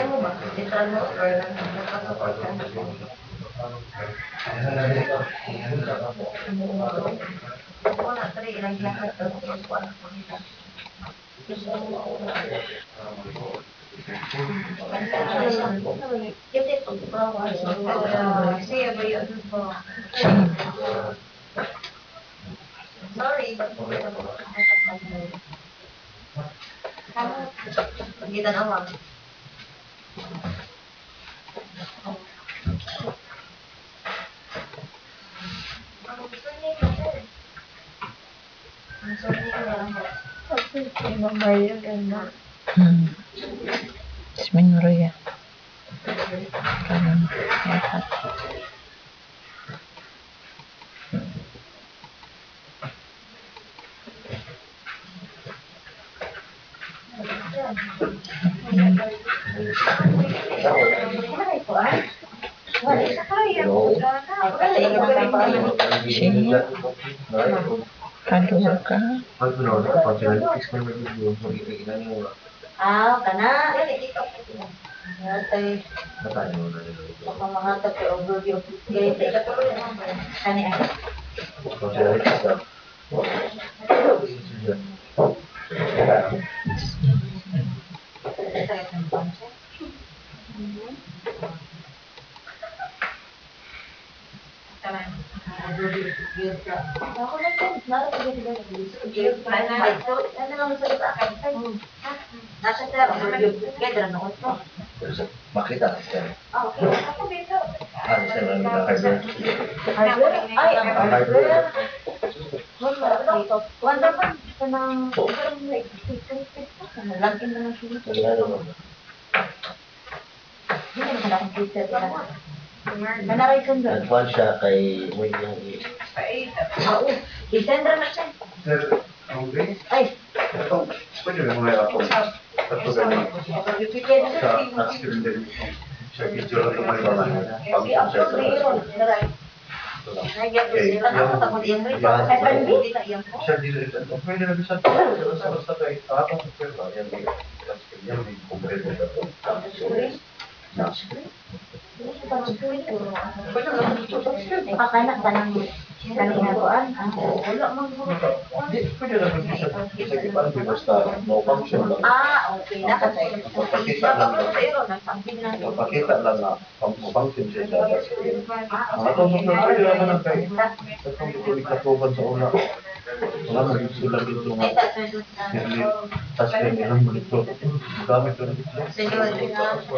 Kaya mo ba? Literal mo or nagpapasupport ka? Ako na, tari, ilang ginagawa ko. Gusto ko anak ko nila. Kasi ito, siya ba yun po? Sorry, but kita na awang. Ismeng ya. Kanan, lihat. Kadul ka. Ah, kana. Natay. Baka mahatag kay overview of this game. Kani ay. Ako na din, nasa sir, together na ko. Makita. Ah, okay. Ako dito. Sir, hardware. Hardware? Ay, ang hardware. Wanda ba? Kanang like lagyan na lang siya. Hindi naman na computer ka. Manaray sandra. Nagkuhan siya kay Wing yung Oo. Isendra na siya. Sir, okay. Ay. Ito, pwede na mga ako. Ito ganun. Sa accident din. Siya video lang naman yung mga I-upload na yun. Manaray. siya dito. Pwede na bisa. Basta kayo. Ako sa pwede. Yan may kumbrede na ito. Ipakanak ka ng kaninaguan. Pwede na bisa. Sige, parang di basta no function lang. Ah, okay. Pakita lang na function siya sa ang atong mga pwede naman ang kayo. Itong tuloy katuban sa una. Wala mo yung sulang dito nga. Tapos kaya nilang mo dito. Gamit ko na dito.